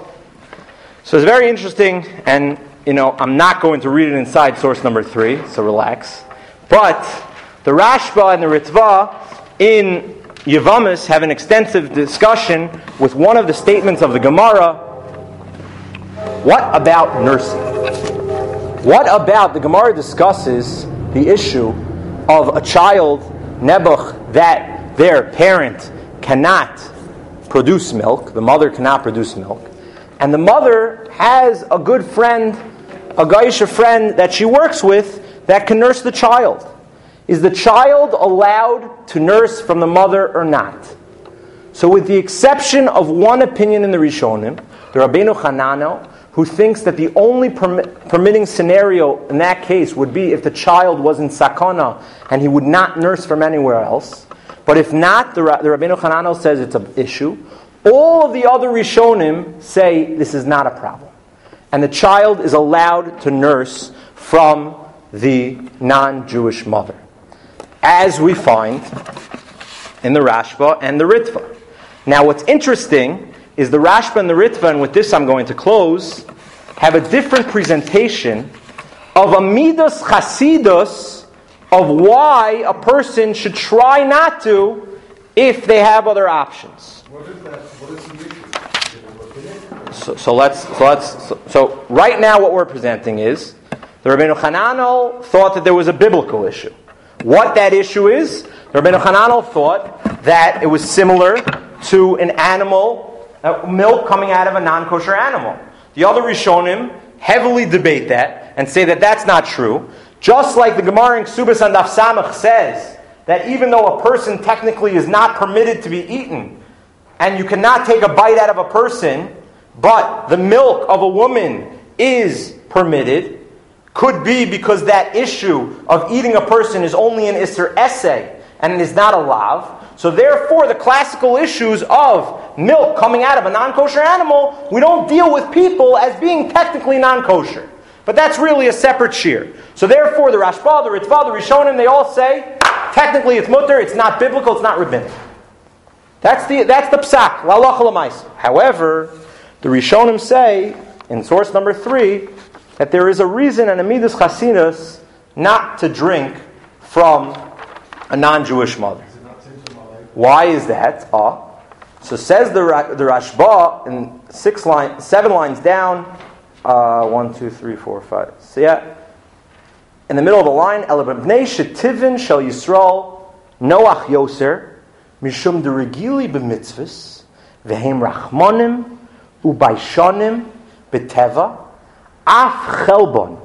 So it's very interesting, and you know, I'm not going to read it inside source number three, so relax. But the Rashba and the Ritva in Yevamis have an extensive discussion with one of the statements of the Gemara. What about nursing? What about, the Gemara discusses the issue of a child, Nebuch, that their parent cannot produce milk, the mother cannot produce milk, and the mother has a good friend, a Gaisha friend that she works with that can nurse the child. Is the child allowed to nurse from the mother or not? So with the exception of one opinion in the Rishonim, the Rabbeinu Hanano, who thinks that the only permi- permitting scenario in that case would be if the child was in sakana and he would not nurse from anywhere else. But if not, the, the Rabbeinu Hananel says it's an issue. All of the other Rishonim say this is not a problem. And the child is allowed to nurse from the non-Jewish mother, as we find in the Rashba and the Ritva. Now what's interesting is the Rashba and the Ritva, and with this I'm going to close, have a different presentation of a midas chasidus of why a person should try not to if they have other options. What is that? What is the issue? So, so let's so let's so, so right now what we're presenting is the Rabbeinu Hananel thought that there was a biblical issue. What that issue is, the Rabbeinu Hananel thought that it was similar to an animal, uh, milk coming out of a non-kosher animal. The other Rishonim heavily debate that and say that that's not true. Just like the Gemara in Ksubas and Daf Samach says that even though a person technically is not permitted to be eaten, and you cannot take a bite out of a person, but the milk of a woman is permitted, could be because that issue of eating a person is only an Isser Essay, and it is not a Lav. So therefore, the classical issues of milk coming out of a non-kosher animal, we don't deal with people as being technically non-kosher. But that's really a separate shear. So therefore, the Rashba, the Ritva, the Rishonim, they all say, technically it's mutter, it's not biblical, it's not rabbinic. That's the that's the psak, la'alacha l'maisa. However, the Rishonim say, in source number three, that there is a reason and a midas chasinus not to drink from a non-Jewish mother. Why is that? Ah, so says the the Rashba in six line, seven lines down. Uh, one, two, three, four, five. So yeah, in the middle of the line, Elabnei shetivin shel Yisrael Noach Yoser mishum deregili b'mitzvus v'hem rachmanim u'baishanim b'teva af chelbon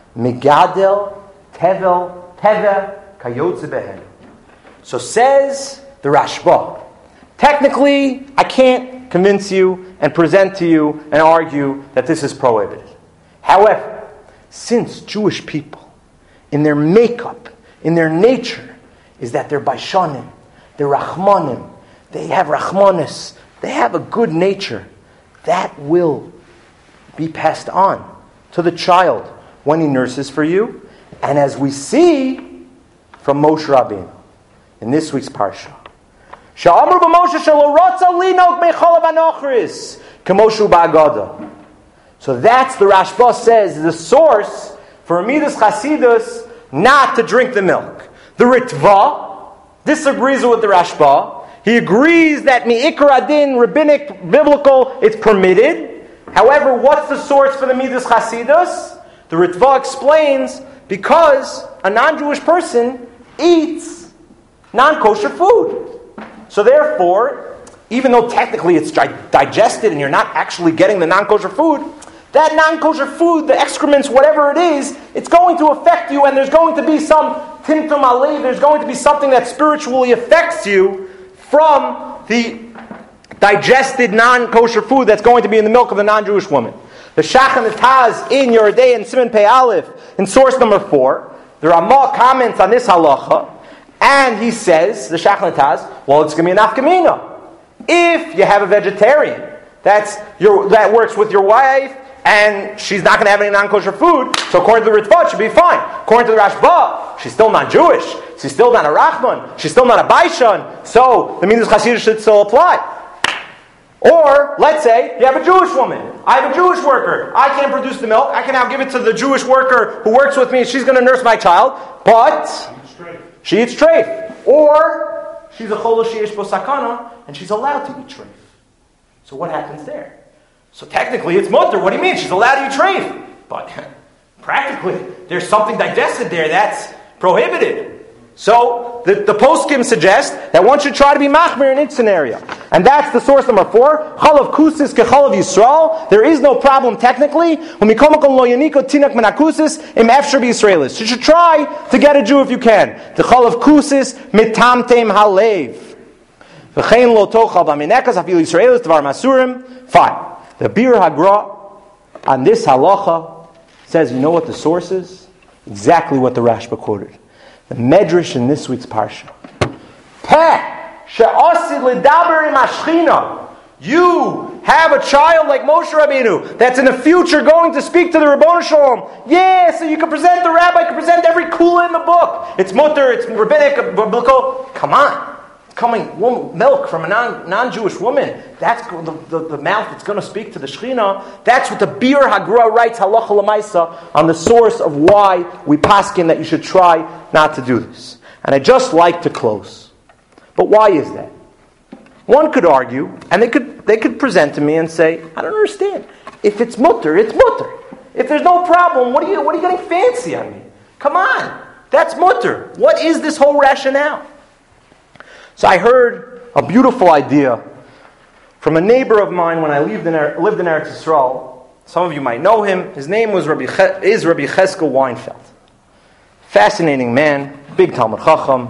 megadel tevel teve kayotze behem. So says the Rashba, technically, I can't convince you and present to you and argue that this is prohibited. However, since Jewish people, in their makeup, in their nature, is that they're baishanim, they're rachmanim, they have rachmanis, they have a good nature, that will be passed on to the child when he nurses for you. And as we see from Moshe Rabbeinu in this week's parsha, Sha'amru b'Moshe shelo rotza linog mecholav anochris k'moshu ba'agada. So that's the Rashba says the source for Midas Chasidus not to drink the milk. The Ritva disagrees with the Rashba. He agrees that mi'ikar adin, rabbinic, biblical, it's permitted. However, what's the source for the Midas Chasidus? The Ritva explains because a non-Jewish person eats non-kosher food. So therefore, even though technically it's digested and you're not actually getting the non-kosher food, that non-kosher food, the excrements, whatever it is, it's going to affect you, and there's going to be some timtum alev, there's going to be something that spiritually affects you from the digested non-kosher food that's going to be in the milk of the non-Jewish woman. The Shach and the Taz in Yordei and Siman Pei Aleph, in source number four, the Ramah comments on this halacha, and he says, the Shach and the Taz, well, it's going to be an afkamina. If you have a vegetarian that's your, that works with your wife, and she's not going to have any non-kosher food, so according to the Ritva, it should be fine. According to the Rashba, she's still not Jewish, she's still not a Rachman, she's still not a Baishan, so the Midas Chasidus should still apply. Or, let's say, you have a Jewish woman. I have a Jewish worker. I can't produce the milk. I can now give it to the Jewish worker who works with me, and she's going to nurse my child, but she eats treif. Or, she's a chol sheyesh bo sakana, and she's allowed to eat treif. So what happens there? So technically it's mutter. What do you mean? She's allowed to eat treif. But practically, there's something digested there that's prohibited. So the, the poskim suggest that one should try to be machmir in each scenario. And that's the source number four. Chalav kusis kechalav Yisrael. There is no problem technically. When we come lo yaniko tinak menakusis im efshar b'Yisraelis. You should try to get a Jew if you can. The chalav kusis mitamtem halev. V'chein lo tochal b'minekas afil Yisraelis tvar masurim. Fine. The Bir Hagra on this halacha says, you know what the source is? Exactly what the Rashba quoted. The Medrash in this week's Parsha. Peh she'asid ledaber im hashchina. You have a child like Moshe Rabbeinu that's in the future going to speak to the Ribono Shel Olam. Yeah, so you can present the rabbi, can present every kula in the book. It's mutter, it's rabbinic, biblical. Come on. It's coming woman, milk from a non, non-Jewish woman. That's the, the, the mouth that's going to speak to the Shechina. That's what the Bir Hagra writes, halacha l'maisa, on the source of why we paskin that you should try not to do this. And I just like to close. But why is that? One could argue, and they could they could present to me and say, I don't understand. If it's mutter, it's mutter. If there's no problem, what are you what are you getting fancy on me? Come on, that's mutter. What is this whole rationale? So I heard a beautiful idea from a neighbor of mine when I lived in lived in Eretz Yisrael. Some of you might know him. His name was Rabbi Ch- is Rabbi Cheskel Weinfeld. Fascinating man, big Talmud Chacham,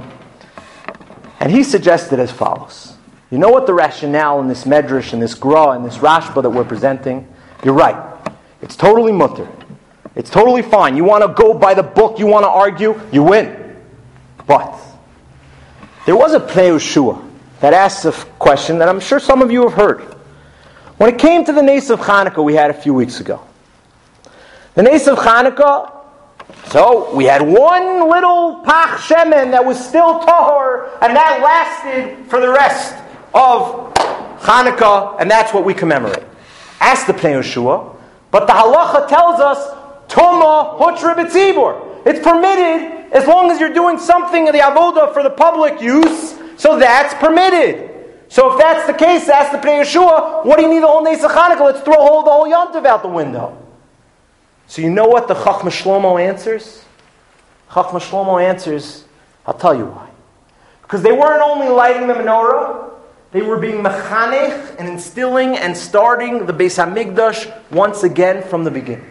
and he suggested as follows. You know what the rationale in this Medrash, in this Gra, in this Rashba that we're presenting? You're right. It's totally mutter. It's totally fine. You want to go by the book, you want to argue, you win. But there was a Pnei Yehoshua that asks a question that I'm sure some of you have heard. When it came to the Nes of Chanukah we had a few weeks ago. The Nes of Chanukah, so we had one little Pach Shemen that was still Tahor, and that lasted for the rest of Chanukah, and that's what we commemorate. Ask the Pnei Yehoshua, but the halacha tells us Tuma Hutra B'tzibur. It's permitted as long as you're doing something in the avoda for the public use, so that's permitted. So if that's the case, ask the Pnei Yehoshua, what do you need the whole Nes of Chanukah? Let's throw whole, the whole Yontiv out the window. So you know what the Chachma Shlomo answers? Chachma Shlomo answers, I'll tell you why. Because they weren't only lighting the menorah, they were being mechanech and instilling and starting the Beis HaMikdash once again from the beginning.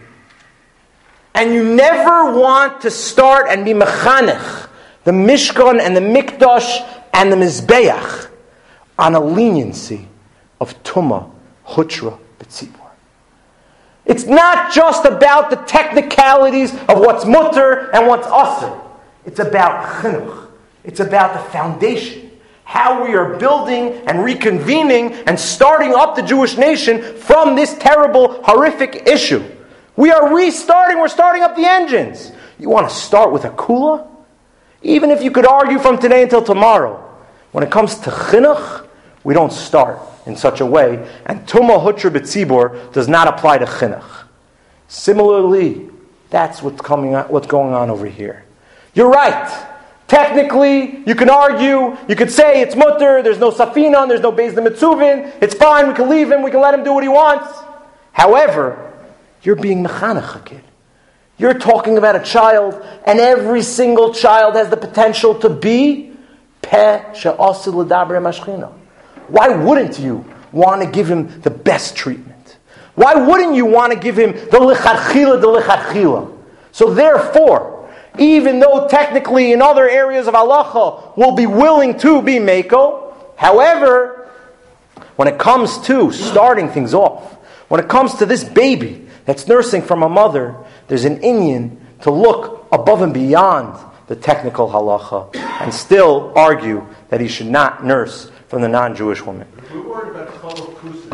And you never want to start and be mechanech the Mishkan and the Mikdash and the Mizbeach on a leniency of Tumah, Hutra, B'tzibur. It's not just about the technicalities of what's mutter and what's asr. It's about chinuch. It's about the foundation. How we are building and reconvening and starting up the Jewish nation from this terrible, horrific issue. We are restarting, we're starting up the engines. You want to start with a kula? Even if you could argue from today until tomorrow. When it comes to chinuch, we don't start in such a way. And Tumah Hutra B'tzibur does not apply to chinuch. Similarly, that's what's coming on, what's going on over here. You're right. Technically, you can argue, you could say it's mutter, there's no safina, there's no beis mitzuvin, it's fine, we can leave him, we can let him do what he wants. However, you're being mechanech a kid. You're talking about a child, and every single child has the potential to be peh she'asid l'daber im hashchina. Why wouldn't you want to give him the best treatment? Why wouldn't you want to give him the lichatchila, the lichatchila? So therefore, even though technically in other areas of halacha we'll be willing to be meiko, however, when it comes to starting things off, when it comes to this baby that's nursing from a mother, there's an inyan to look above and beyond the technical halacha and still argue that he should not nurse from the non-Jewish woman. If we're worried about cholov kusis,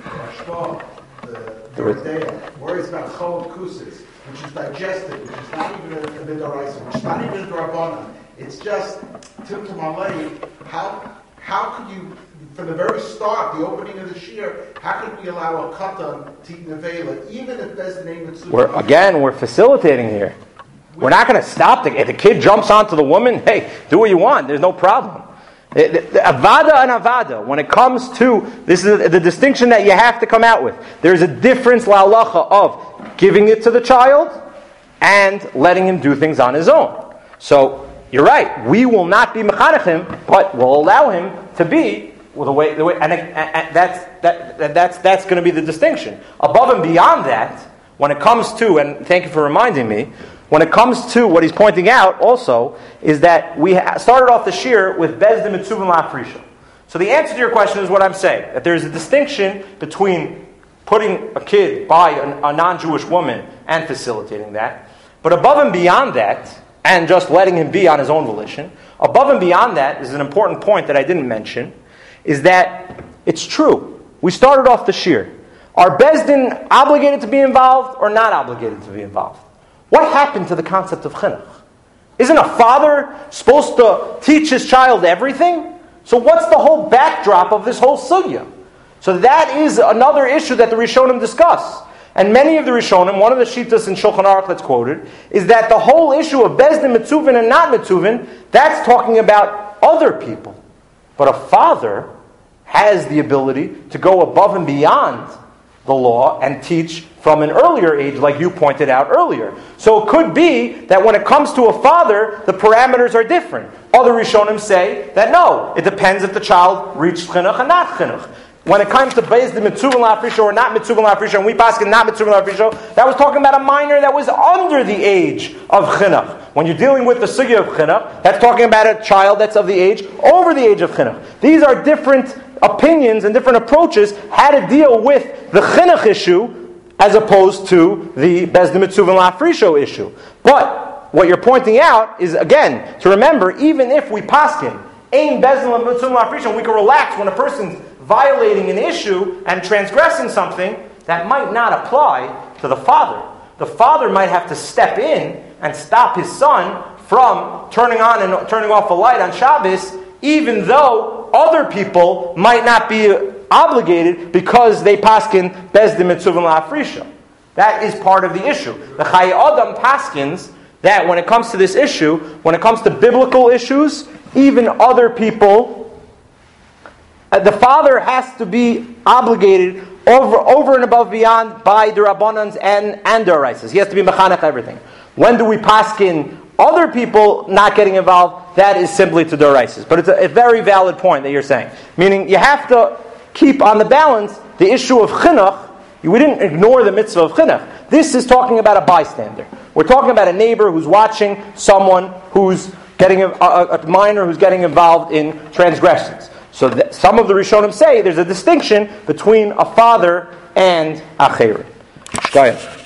the Dorodea worries about cholov kusis, which is digested, which is not even a midoraisa, which is not even a drabana. It's just tim to malay. How how could you, from the very start, the opening of the shir, how could we allow a katan to eat nevela, even if there's the name of We're again, we're facilitating here. We're not going to stop the if the kid jumps onto the woman. Hey, do what you want. There's no problem. The, the, the avada and avada. When it comes to this, is the distinction that you have to come out with. There's a difference la halacha of giving it to the child and letting him do things on his own. So you're right. We will not be mechanech him, but we'll allow him to be well, the way the way, and, and, and that's that, that that's that's going to be the distinction. Above and beyond that, when it comes to, and thank you for reminding me. When it comes to what he's pointing out also, is that we ha- started off the shir with Bezdin Mitzuvin La'afrisha. So the answer to your question is what I'm saying, that there's a distinction between putting a kid by a, a non-Jewish woman and facilitating that. But above and beyond that, and just letting him be on his own volition, above and beyond that is an important point that I didn't mention, is that it's true. We started off the shir. Are Beis Din obligated to be involved or not obligated to be involved? What happened to the concept of chinuch? Isn't a father supposed to teach his child everything? So what's the whole backdrop of this whole sugya? So that is another issue that the Rishonim discuss. And many of the Rishonim, one of the Shittas in Shulchan Aruch that's quoted, is that the whole issue of Beis Din Mitzuvin and not Mitzuvin, that's talking about other people. But a father has the ability to go above and beyond the law and teach from an earlier age, like you pointed out earlier. So it could be that when it comes to a father, the parameters are different. Other Rishonim say that no, it depends if the child reached chinuch and not chinuch. When it comes to Beis Din Mitzuvin La'afrisha or not Mitzuvin La'afrisha, and we paskin not Mitzuvin La'afrisha, that was talking about a minor that was under the age of chinuch. When you're dealing with the sugya of chinuch, that's talking about a child that's of the age over the age of chinuch. These are different opinions and different approaches how to deal with the chinuch issue as opposed to the Beis Din Mitzuvin La'afrisha issue. But what you're pointing out is, again, to remember, even if we paskin Ein Beis Din Mitzuvin La'afrisha, we can relax when a person's violating an issue and transgressing something that might not apply to the father. The father might have to step in and stop his son from turning on and turning off a light on Shabbos, even though other people might not be obligated because they paskin Beis Din Mitzuvin La'afrisha. That is part of the issue. The Chayei Adam paskins that when it comes to this issue, when it comes to biblical issues, even other people, the father has to be obligated over over and above beyond by the Rabbanans and, and the Oraisas. He has to be mechanech everything. When do we paskin other people not getting involved? That is simply to the Oraisas. But it's a, a very valid point that you're saying. Meaning you have to keep on the balance the issue of chinuch. We didn't ignore the mitzvah of chinuch. This is talking about a bystander. We're talking about a neighbor who's watching someone who's getting a, a, a minor who's getting involved in transgressions. So th- some of the Rishonim say there's a distinction between a father and a cherut. Go ahead.